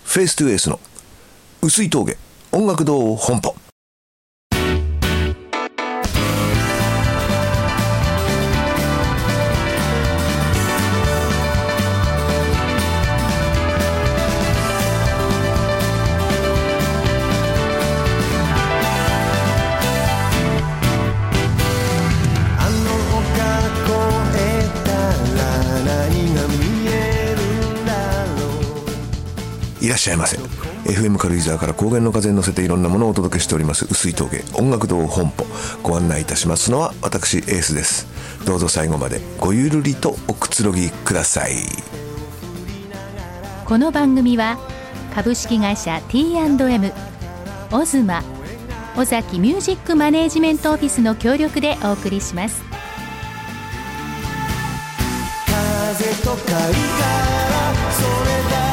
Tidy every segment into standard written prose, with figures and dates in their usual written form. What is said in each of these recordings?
フェイストゥエースの薄い峠音楽堂本舗。いらっしゃいませ。 FM 軽井沢から高原の風に乗せていろんなものをお届けしております薄い峠音楽堂本舗。ご案内いたしますのは私エースです。どうぞ最後までごゆるりとおくつろぎください。 この番組は株式会社 T&M、 オズマ、尾崎ミュージックマネージメントオフィスの協力でお送りします。 風と貝からそれだ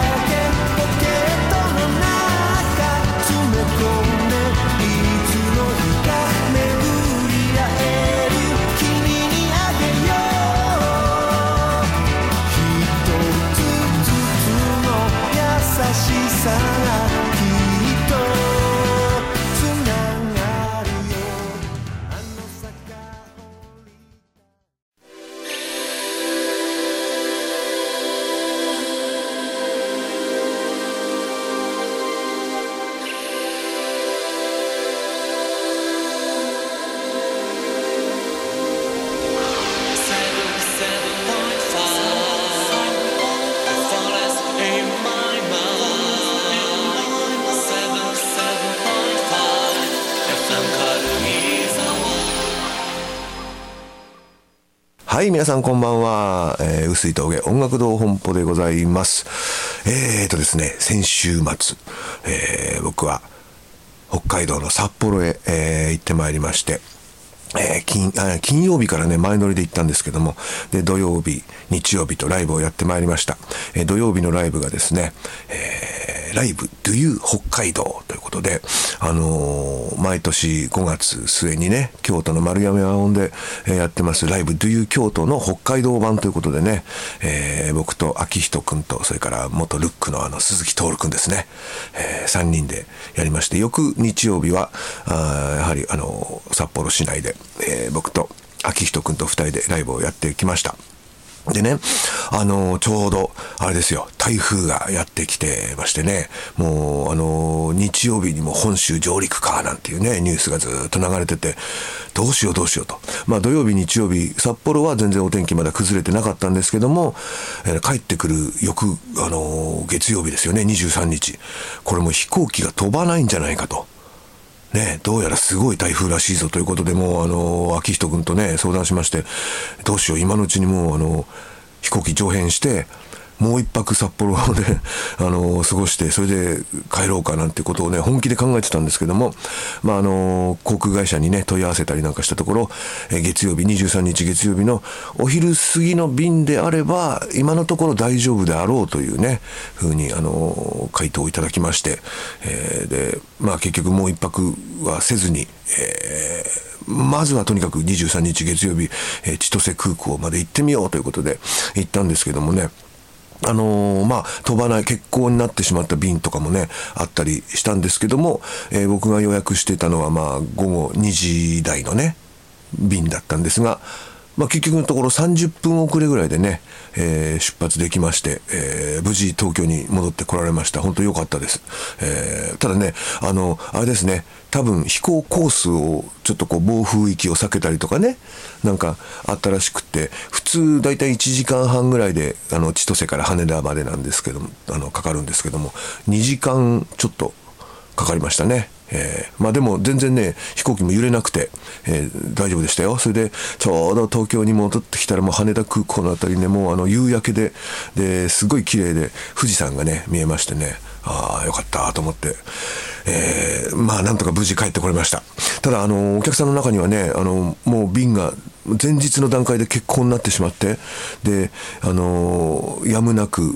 はい、皆さんこんばんは。薄い峠音楽堂本舗でございます。ですね、先週末、僕は北海道の札幌へ、行ってまいりまして、金曜日からね前乗りで行ったんですけども、で土曜日日曜日とライブをやってまいりました。土曜日のライブがですね、ライブ Do You 北海道ということで、毎年5月末にね京都の丸山和音で、やってますライブ Do You 京都の北海道版ということでね、僕と秋人くんとそれから元ルックの鈴木徹くんですね、3人でやりまして、翌日曜日はやはり札幌市内で、僕と秋人くんと2人でライブをやってきました。でね、ちょうどあれですよ、台風がやってきてましてね、もう日曜日にも本州上陸かなんていうねニュースがずっと流れてて、どうしようと。まあ土曜日日曜日札幌は全然お天気まだ崩れてなかったんですけども、帰ってくる翌月曜日ですよね、23日、これも飛行機が飛ばないんじゃないかと。ね、どうやらすごい台風らしいぞということで、もう秋人くんとね相談しまして、どうしよう、今のうちにもう飛行機上編してもう一泊札幌で過ごして、それで帰ろうかなんてことをね本気で考えてたんですけども、まあ航空会社にね問い合わせたりなんかしたところ、月曜日23日月曜日のお昼過ぎの便であれば今のところ大丈夫であろうというね風に回答をいただきまして、でまあ結局もう一泊はせずに、まずはとにかく23日月曜日、千歳空港まで行ってみようということで行ったんですけどもね、まあ飛ばない欠航になってしまった便とかもねあったりしたんですけども、僕が予約してたのはまあ午後2時台のね便だったんですが、まあ、結局のところ30分遅れぐらいでね、出発できまして、無事東京に戻ってこられました。本当良かったです。ただねあれですね、多分飛行コースをちょっとこう暴風域を避けたりとかねなんかあったらしくて、普通だいたい1時間半ぐらいで千歳から羽田までなんですけどもかかるんですけども、2時間ちょっとかかりましたね。まあでも全然ね飛行機も揺れなくて、大丈夫でしたよ。それでちょうど東京に戻ってきたらもう羽田空港のあたりね、もう夕焼けですごい綺麗で富士山がね見えましてね、ああよかったと思って、まあなんとか無事帰ってこれました。ただお客さんの中にはねもう便が前日の段階で欠航になってしまって、でやむなく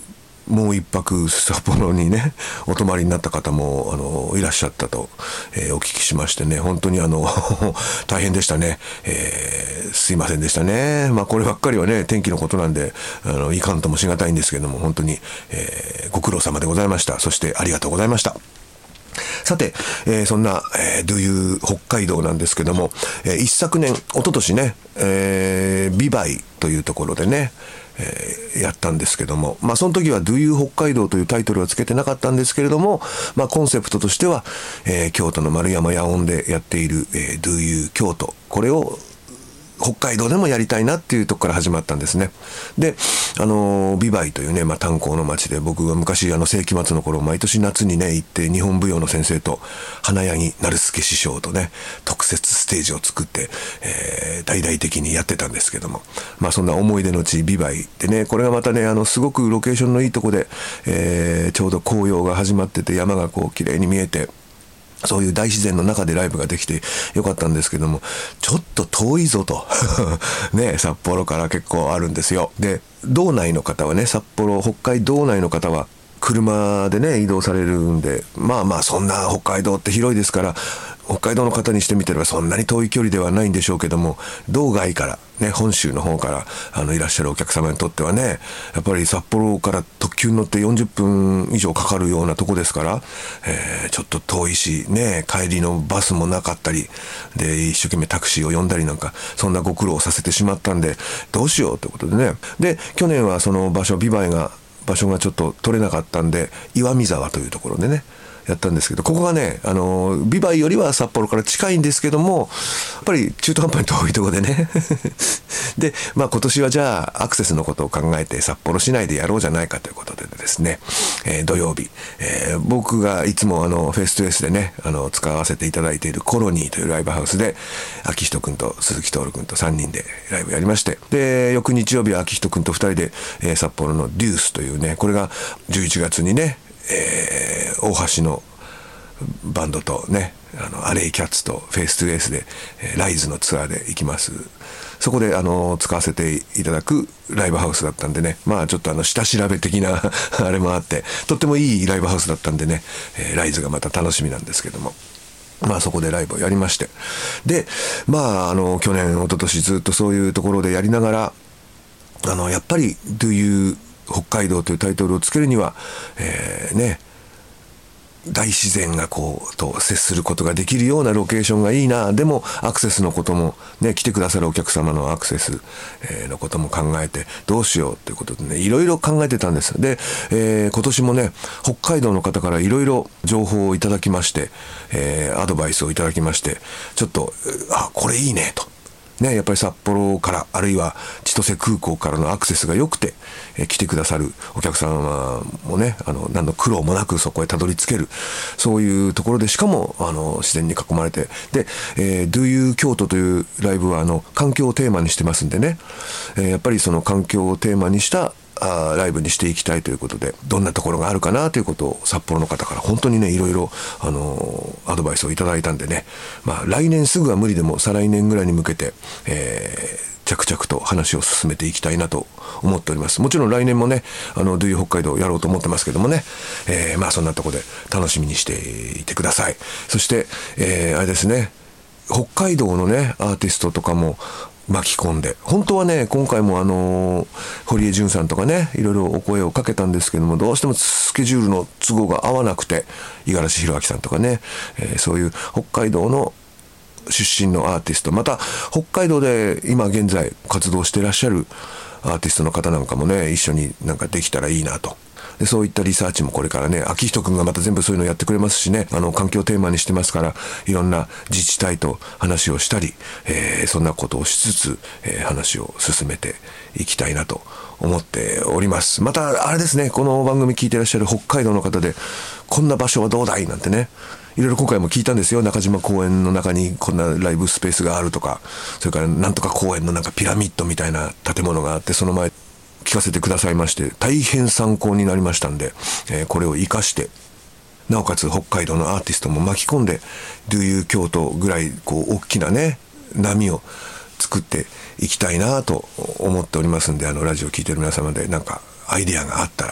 もう一泊札幌にねお泊まりになった方もいらっしゃったと、お聞きしましてね、本当に大変でしたね。すいませんでしたね。まあこればっかりはね天気のことなんでいかんともしがたいんですけども、本当に、ご苦労様でございました。そしてありがとうございました。さて、そんな、Do You 北海道なんですけども、一昨年、一昨年ね、ビバイというところでね、やったんですけども、まあその時は Do You 北海道というタイトルはつけてなかったんですけれども、まあコンセプトとしては、京都の丸山野音でやっている、Do You 京都、これを北海道でもやりたいなっていうところから始まったんですね。で、ビバイというね、まあ炭鉱の町で、僕が昔世紀末の頃毎年夏にね行って日本舞踊の先生と花柳成助師匠とね特設ステージを作って、大々的にやってたんですけども、まあそんな思い出の地ビバイでね、これがまたねすごくロケーションのいいとこで、ちょうど紅葉が始まってて山がこう綺麗に見えて、そういう大自然の中でライブができてよかったんですけども、ちょっと遠いぞとね、札幌から結構あるんですよ。で、道内の方はね、札幌北海道内の方は車でね移動されるんで、まあまあそんな北海道って広いですから、北海道の方にしてみてればそんなに遠い距離ではないんでしょうけども、道外からね本州の方からいらっしゃるお客様にとってはね、やっぱり札幌から特急に乗って40分以上かかるようなとこですから、ちょっと遠いしね、帰りのバスもなかったりで、一生懸命タクシーを呼んだりなんか、そんなご苦労をさせてしまったんで、どうしようということでね。で、去年はその場所、ビバイが場所がちょっと取れなかったんで、岩見沢というところでねやったんですけど、ここがねビバイよりは札幌から近いんですけども、やっぱり中途半端に遠いところでねで、まあ今年はじゃあアクセスのことを考えて札幌市内でやろうじゃないかということでですね、土曜日、僕がいつもフェイストゥフェイスでね使わせていただいているコロニーというライブハウスで秋人くんと鈴木徹くんと3人でライブやりまして、で翌日曜日は秋人くんと2人で、札幌のデュースというね、これが11月にね、大橋のバンドとねアレイキャッツとフェイストゥフェイスで、ライズのツアーで行きます。そこで使わせていただくライブハウスだったんでね、まあちょっと下調べ的なあれもあって、とってもいいライブハウスだったんでね、ライズがまた楽しみなんですけども、まあそこでライブをやりまして、でまあ去年一昨年ずっとそういうところでやりながらやっぱり Do You 北海道というタイトルをつけるには、ね大自然がこうと接することができるようなロケーションがいいな、でもアクセスのこともね、来てくださるお客様のアクセスのことも考えてどうしようということでね、いろいろ考えてたんです。で、今年もね北海道の方からいろいろ情報をいただきまして、アドバイスをいただきまして、ちょっとこれいいねとね、やっぱり札幌からあるいは千歳空港からのアクセスが良くて、来てくださるお客様もね何の苦労もなくそこへたどり着ける、そういうところで、しかも自然に囲まれて、で、Do You 京都というライブは環境をテーマにしてますんでね、やっぱりその環境をテーマにしたライブにしていきたいということで、どんなところがあるかなということを札幌の方から本当にねいろいろアドバイスをいただいたんでね、まあ来年すぐは無理でも再来年ぐらいに向けて、着々と話を進めていきたいなと思っております。もちろん来年もねDo You 北海道やろうと思ってますけどもね、まあそんなところで楽しみにしていてください。そして、あれですね、北海道のねアーティストとかも巻き込んで、本当はね今回も堀江潤さんとかねいろいろお声をかけたんですけども、どうしてもスケジュールの都合が合わなくて、五十嵐弘明さんとかね、そういう北海道の出身のアーティスト、また北海道で今現在活動していらっしゃるアーティストの方なんかもね一緒になんかできたらいいなと。でそういったリサーチもこれからね、秋人くんがまた全部そういうのやってくれますしね、環境テーマにしてますから、いろんな自治体と話をしたり、そんなことをしつつ、話を進めていきたいなと思っております。またあれですね、この番組聞いてらっしゃる北海道の方でこんな場所はどうだいなんてね、いろいろ今回も聞いたんですよ。中島公園の中にこんなライブスペースがあるとか、それからなんとか公園のなんかピラミッドみたいな建物があって、その前聞かせてくださいまして、大変参考になりましたんで、これを活かしてなおかつ北海道のアーティストも巻き込んで Do You 京都ぐらいこう大きなね波を作っていきたいなと思っておりますんで、ラジオ聞いてる皆様でなんかアイデアがあったら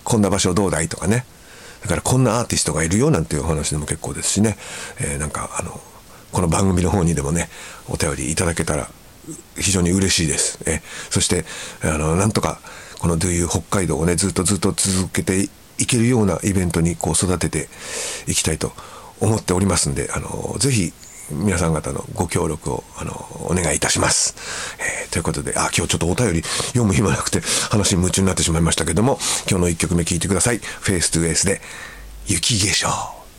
こんな場所どうだいとかね、だからこんなアーティストがいるよなんていうお話でも結構ですしね、なんかこの番組の方にでもねお便りいただけたら非常に嬉しいです。そしてなんとかこの Do You 北海道をねずっと続けていけるようなイベントにこう育てていきたいと思っておりますんで、ぜひ皆さん方のご協力をお願いいたします。ということで今日ちょっとお便り読む暇なくて話に夢中になってしまいましたけども、今日の1曲目聴いてください。フェイストゥエースで雪化粧。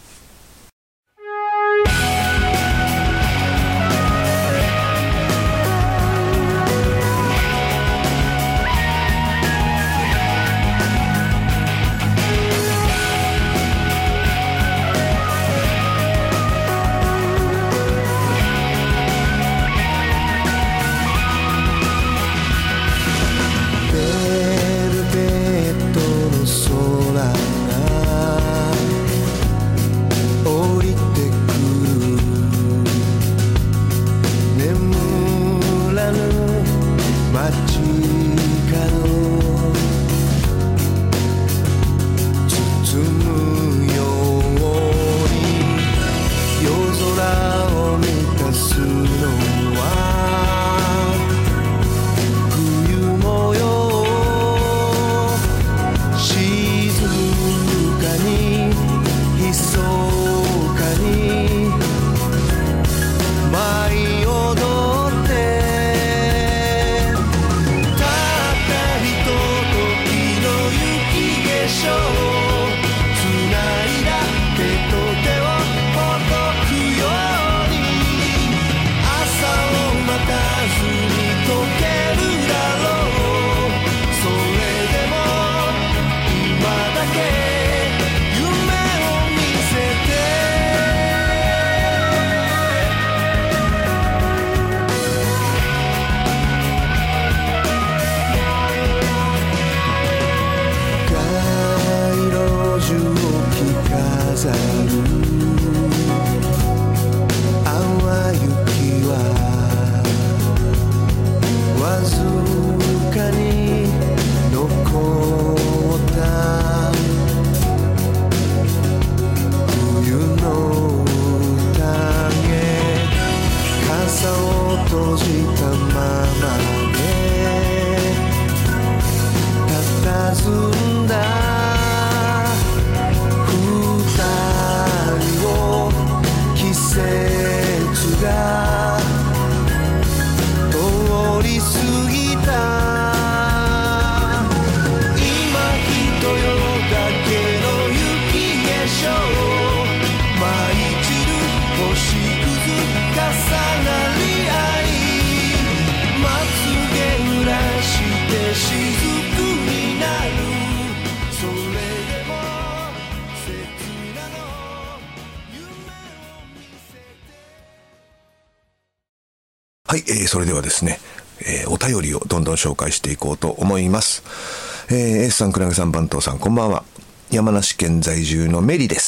はい、それではですね、お便りをどんどん紹介していこうと思います。エースさん、クラゲさん、番頭さん、こんばんは。山梨県在住のメリです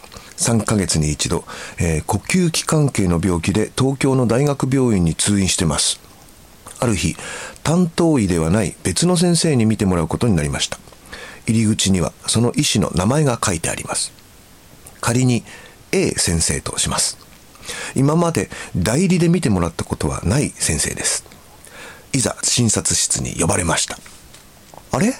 。3ヶ月に一度、呼吸器関係の病気で東京の大学病院に通院してます。ある日、担当医ではない別の先生に見てもらうことになりました。入り口にはその医師の名前が書いてあります。仮に A 先生とします。今まで代理で見てもらったことはない先生です。いざ診察室に呼ばれました。あれ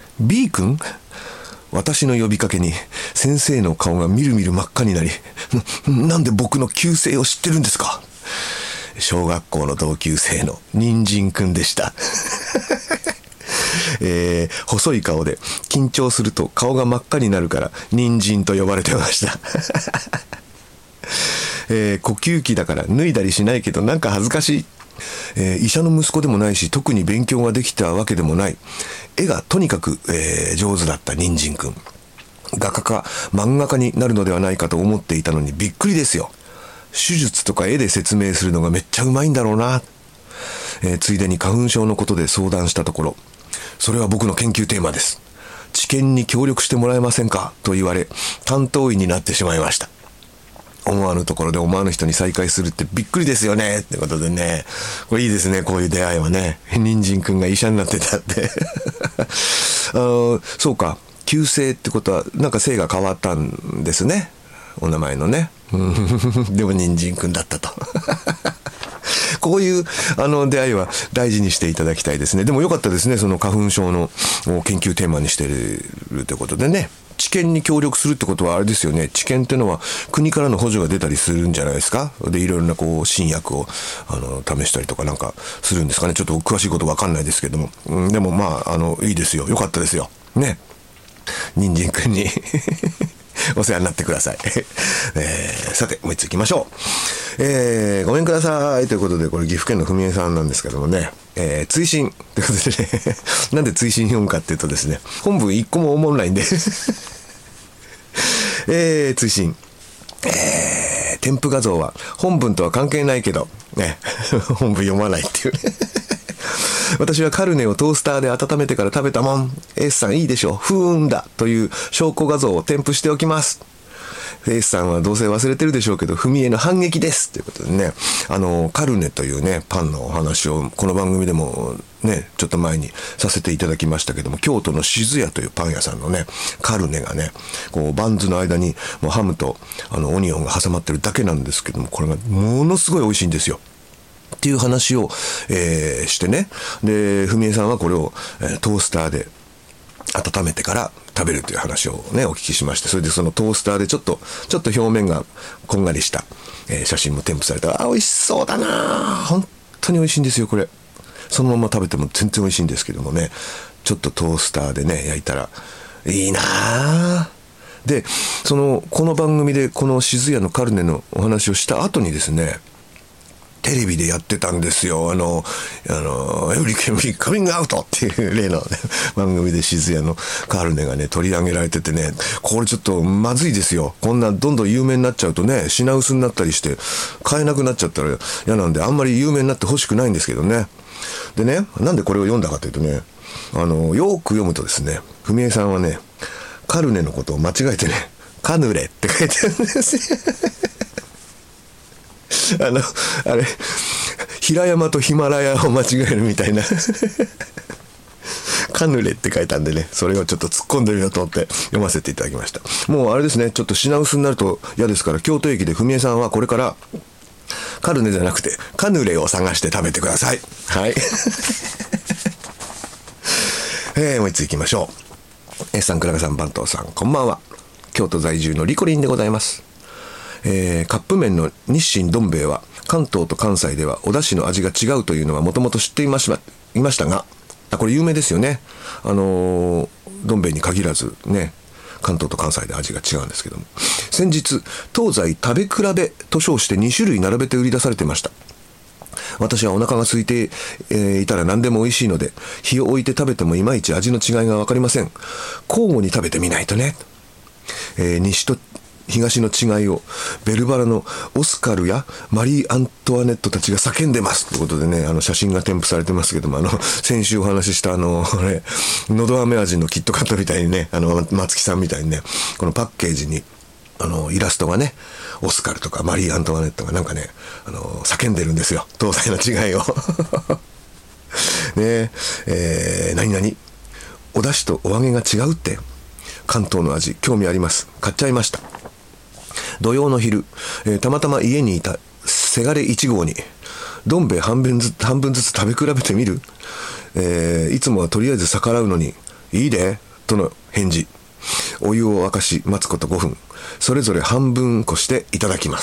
B 君？私の呼びかけに先生の顔がみるみる真っ赤になり、なんで僕の旧姓を知ってるんですか？小学校の同級生の人参くんでした。細い顔で緊張すると顔が真っ赤になるから人参と呼ばれてました。呼吸器だから脱いだりしないけどなんか恥ずかしい。医者の息子でもないし特に勉強ができたわけでもない。絵がとにかく、上手だった人参くん。画家か漫画家になるのではないかと思っていたのにびっくりですよ。手術とか絵で説明するのがめっちゃうまいんだろうな。ついでに花粉症のことで相談したところ、それは僕の研究テーマです。治験に協力してもらえませんかと言われ、担当医になってしまいました。思わぬところで思わぬ人に再会するってびっくりですよねってことでね、これいいですね、こういう出会いはね。人参くんが医者になってたって。そうか、 旧姓ってことはなんか姓が変わったんですね、お名前のね。でも人参くんだったと。こういう出会いは大事にしていただきたいですね。でもよかったですね、その花粉症の研究テーマにしてるということでね。治験に協力するってことはあれですよね、治験っていうのは国からの補助が出たりするんじゃないですか。でいろいろなこう新薬を試したりとかなんかするんですかね。ちょっと詳しいこと分かんないですけども、でもまあいいですよ、よかったですよね、人参くんにお世話になってください。さてもう一つ行きましょう。ごめんくださいということで、これ岐阜県の文江さんなんですけどもね、追伸ということでねなんで追伸読むかっていうとですね、本文一個も思んないんで追伸、添付画像は本文とは関係ないけどね本文読まないっていうね私はカルネをトースターで温めてから食べたもん。S さんいいでしょ、不運だという証拠画像を添付しておきます。S さんはどうせ忘れてるでしょうけど、文江の反撃ですということでね、カルネというねパンのお話をこの番組でもねちょっと前にさせていただきましたけども、京都の静屋というパン屋さんのねカルネがね、こうバンズの間にもうハムとオニオンが挟まってるだけなんですけども、これがものすごい美味しいんですよっていう話を、してね。で文江さんはこれを、トースターで温めてから食べるという話をねお聞きしまして、それでそのトースターでちょっと表面がこんがりした、写真も添付されたら、美味しそうだな、本当に美味しいんですよこれ。そのまま食べても全然美味しいんですけどもね、ちょっとトースターでね焼いたらいいな。でこの番組でこの静屋のカルネのお話をした後にですね、テレビでやってたんですよ。エブリケンビカミングアウトっていう例の、ね、番組で静谷のカルネがね取り上げられててね、これちょっとまずいですよ。こんなどんどん有名になっちゃうとね、品薄になったりして買えなくなっちゃったら嫌なんで、あんまり有名になってほしくないんですけどね。でね、なんでこれを読んだかというとね、よーく読むとですね、文江さんはねカルネのことを間違えてね、カヌレって書いてあるんですよ。あれ平山とヒマラヤを間違えるみたいなカヌレって書いたんでね、それをちょっと突っ込んでみようと思って読ませていただきました。もうあれですね、ちょっと品薄になると嫌ですから、京都駅で文江さんはこれからカルネじゃなくてカヌレを探して食べてください。はいもう一つ行きましょう。S さん、倉賀さん、番頭さん、こんばんは。京都在住のリコリンでございます。カップ麺の日清どん兵衛は関東と関西ではお出汁の味が違うというのはもともと知っていましたが、これ有名ですよね。どん兵衛に限らずね、関東と関西で味が違うんですけども、先日東西食べ比べと称して2種類並べて売り出されていました。私はお腹が空いて、いたら何でも美味しいので、火を置いて食べてもいまいち味の違いが分かりません。交互に食べてみないとね。西と東の違いをベルバラのオスカルやマリー・アントワネットたちが叫んでますということでね、写真が添付されてますけども、先週お話ししたのど飴味のキットカットみたいにね、松木さんみたいにね、このパッケージにイラストがね、オスカルとかマリー・アントワネットがなんかね、叫んでるんですよ、東西の違いをねえ、何々お出汁とお揚げが違うって、関東の味興味あります。買っちゃいました。土曜の昼、たまたま家にいたせがれ1号にどん兵衛半分ずつ食べ比べてみる、いつもはとりあえず逆らうのにいいでとの返事。お湯を沸かし待つこと5分、それぞれ半分こしていただきます。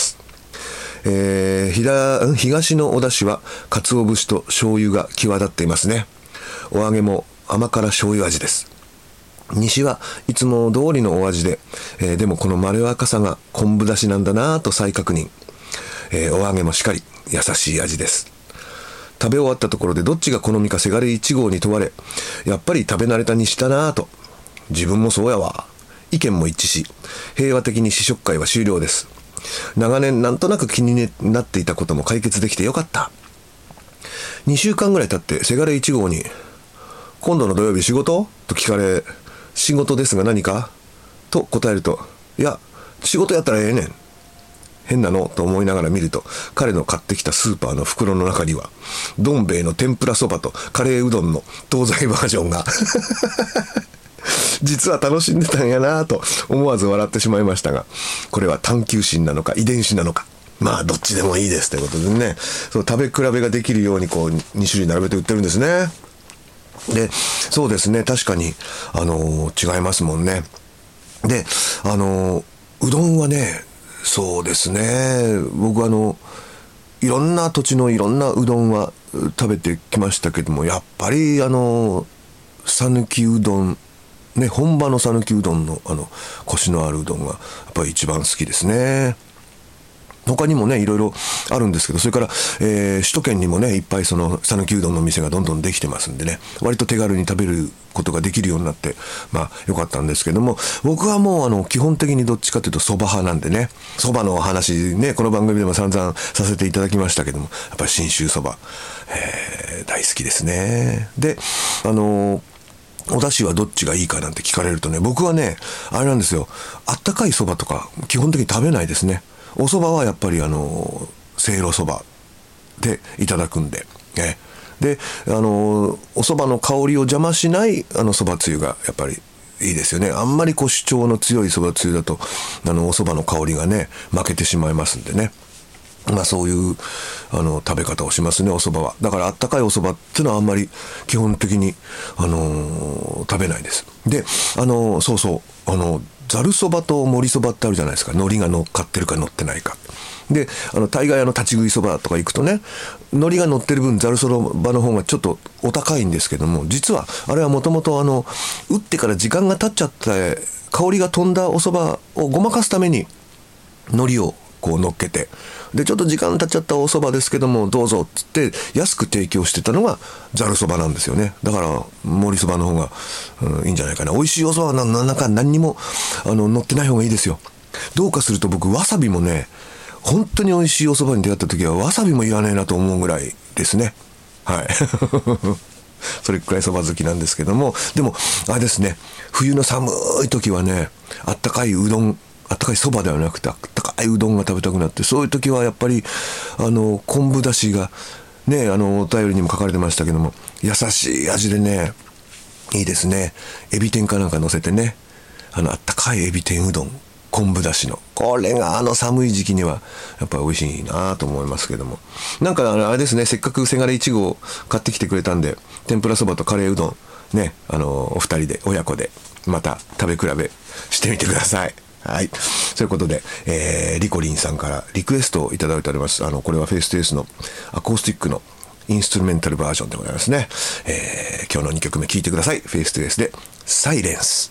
東のお出汁は鰹節と醤油が際立っていますね。お揚げも甘辛醤油味です。西はいつも通りのお味で、でもこのまろやかさが昆布だしなんだなぁと再確認。お揚げもしっかり優しい味です。食べ終わったところでどっちが好みかせがれ1号に問われ、やっぱり食べ慣れた西だなぁと。自分もそうやわ。意見も一致し、平和的に試食会は終了です。長年なんとなく気になっていたことも解決できてよかった。2週間ぐらい経ってせがれ1号に、今度の土曜日仕事と聞かれ、仕事ですが何かと答えると、いや仕事やったらええねん。変なのと思いながら見ると、彼の買ってきたスーパーの袋の中にはどん兵衛の天ぷらそばとカレーうどんの東西バージョンが実は楽しんでたんやなと思わず笑ってしまいましたが、これは探求心なのか遺伝子なのか、まあどっちでもいいですということでね、その食べ比べができるようにこう2種類並べて売ってるんですね。で、そうですね、確かに違いますもんね。で、うどんはね、そうですね、僕いろんな土地のいろんなうどんは食べてきましたけども、やっぱり讃岐うどんね、本場の讃岐うどんのコシのあるうどんがやっぱり一番好きですね。他にもねいろいろあるんですけど、それから、首都圏にもねいっぱいその讃岐うどんの店がどんどんできてますんでね、割と手軽に食べることができるようになってまあ良かったんですけども、僕はもう基本的にどっちかというとそば派なんでね、そばの話ねこの番組でも散々させていただきましたけども、やっぱり信州そば、大好きですね。でお出汁はどっちがいいかなんて聞かれるとね、僕はねあれなんですよ、あったかいそばとか基本的に食べないですね。お蕎麦はやっぱりせいろそばでいただくんで、でお蕎麦の香りを邪魔しない蕎麦つゆがやっぱりいいですよね。あんまりこう主張の強い蕎麦つゆだとお蕎麦の香りがね負けてしまいますんでね、まあそういう食べ方をしますね、お蕎麦は。だからあったかいお蕎麦っていうのはあんまり基本的に食べないです。でそうそうざるそばと盛りそばってあるじゃないですか。海苔が乗っかってるか乗ってないかで、大概立ち食いそばとか行くとね、海苔が乗ってる分ざるそばの方がちょっとお高いんですけども、実はあれはもともと打ってから時間が経っちゃって香りが飛んだお蕎麦をごまかすために海苔をこう乗っけて、でちょっと時間経っちゃったお蕎麦ですけどもどうぞっつって安く提供してたのがざるそばなんですよね。だから盛りそばの方が、いいんじゃないかな。美味しいお蕎麦はなんか何にも乗ってない方がいいですよ。どうかすると僕わさびもね、本当に美味しいお蕎麦に出会った時はわさびもいらねえなと思うぐらいですね。はいそれくらい蕎麦好きなんですけども、でもあれですね、冬の寒い時はね、あったかいうどん、あったかいそばではなくてあったかいうどんが食べたくなって、そういう時はやっぱり昆布だしがね、お便りにも書かれてましたけども、優しい味でねいいですね。エビ天かなんか乗せてね、あったかいエビ天うどん、昆布だしの、これが寒い時期にはやっぱり美味しいなと思いますけども、なんかあれですね、せっかくせがれ1号買ってきてくれたんで、天ぷらそばとカレーうどんね、お二人で親子でまた食べ比べしてみてください。はい。ということで、リコリンさんからリクエストをいただいております。これはフェイストゥエースのアコースティックのインストゥルメンタルバージョンでございますね。今日の2曲目聴いてください。フェイストゥエースでサイレンス。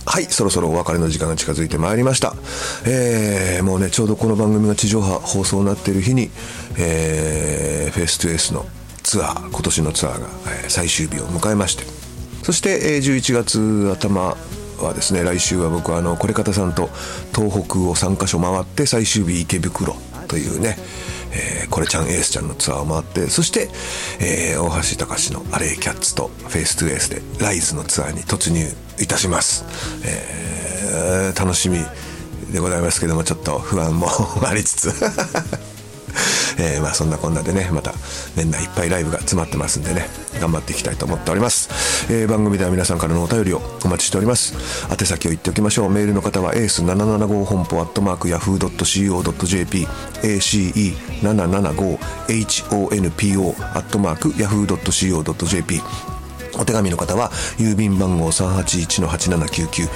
はい、そろそろお別れの時間が近づいてまいりました。もうね、ちょうどこの番組が地上波放送になっている日に、フェイストゥエースのツアー、今年のツアーが、最終日を迎えまして、そして、11月頭はですね、来週は僕はこれ方さんと東北を3カ所回って、最終日池袋というね、これちゃんエースちゃんのツアーを回って、そして、大橋隆のアレイキャッツとフェイストゥエースでライズのツアーに突入いたします。楽しみでございますけども、ちょっと不安もありつつまあそんなこんなでね、また年内いっぱいライブが詰まってますんでね、頑張っていきたいと思っております。番組では皆さんからのお便りをお待ちしております。宛先を言っておきましょう。メールの方は ACE775 本舗@yahoo.co.jp ACE775 HONPO @yahoo.co.jp。お手紙の方は郵便番号 381-8799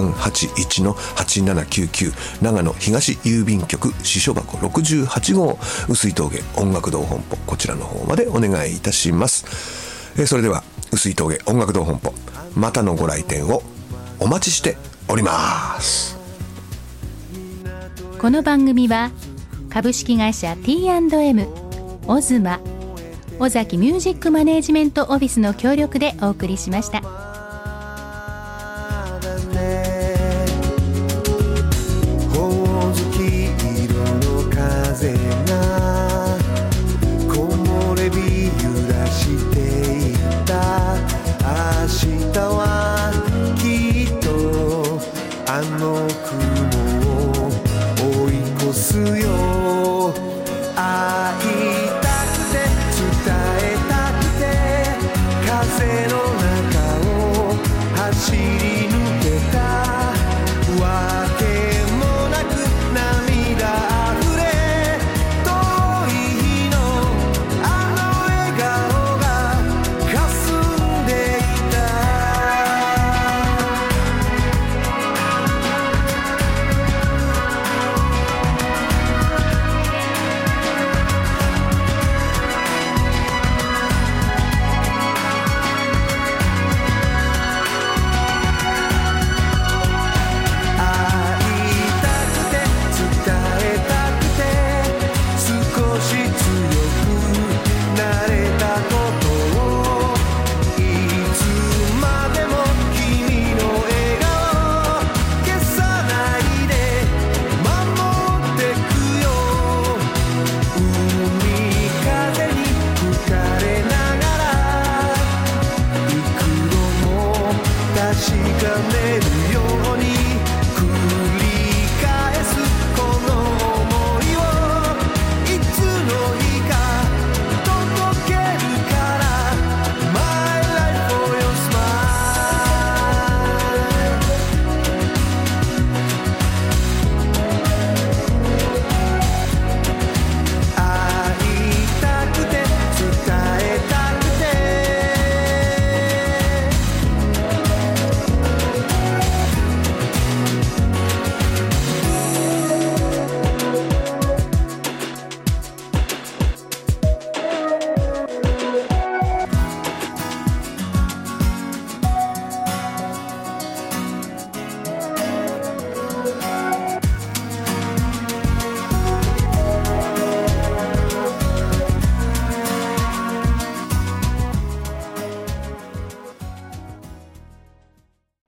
381-8799 長野東郵便局支所箱68号碓井峠音楽堂本舗、こちらの方までお願いいたします。それでは碓井峠音楽堂本舗、またのご来店をお待ちしております。 この番組は株式会社 T&M オズマ尾崎ミュージックマネージメントオフィスの協力でお送りしました。 ほおずき色の風が木漏れ日揺らしていた。明日はきっとあの雲を追い越すよ。会いたくて伝えたくて風の中を走り抜けた。わけもなく涙あふれ遠い日のあの笑顔が霞んでいた。確かめるように